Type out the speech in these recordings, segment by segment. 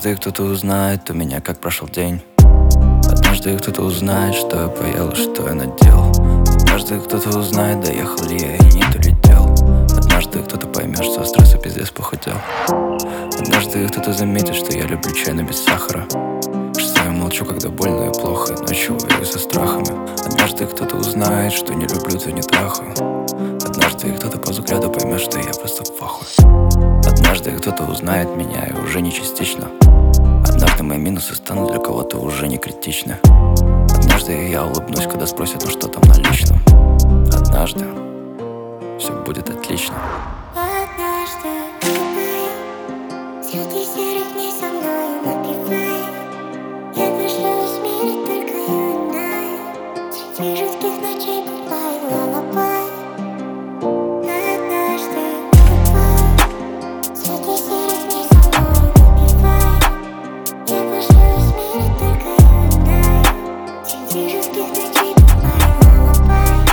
Однажды кто-то узнает у меня, как прошел день. Однажды кто-то узнает, что я поел и что я надел. Однажды кто-то узнает, доехал ли я и не долетел. Однажды кто-то поймет, что стресса пиздец похудел. Однажды кто-то заметит, что я люблю чай, но без сахара. Что я молчу, когда больно и плохо, и ночью воюю со страхами. Однажды кто-то узнает, что не люблю, то не трахаю. Однажды кто-то по взгляду поймет, что я просто в ахуе. Однажды кто-то узнает меня, и уже не частично. Однажды мои минусы станут для кого-то уже не критичны. Однажды я улыбнусь, когда спросят, ну что там на личном. Однажды все будет отлично. Однажды улыбай, среди серых дней со мной напевай. Я пришла измерить только юная. Среди жутких ночей гудбай, лалабай. Однажды улыбай, среди серых дней со мной напевай. Я пришла измерить только юная. Среди жутких ночей гудбай, лалабай.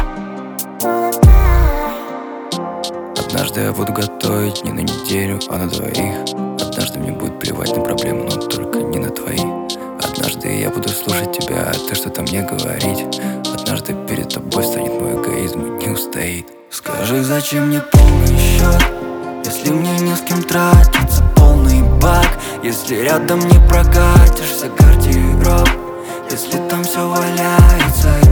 Однажды я буду готовить не на неделю, а на двоих. Однажды мне будет плевать на проблемы, но только не на твои. Однажды я буду слушать тебя, а ты что-то мне говорить. Однажды перед тобой станет мой эгоизм и не устоит. Скажи, зачем мне полный счет, если мне не с кем тратиться полный бак? Если рядом не прокатишься гардероб, если там все валяется.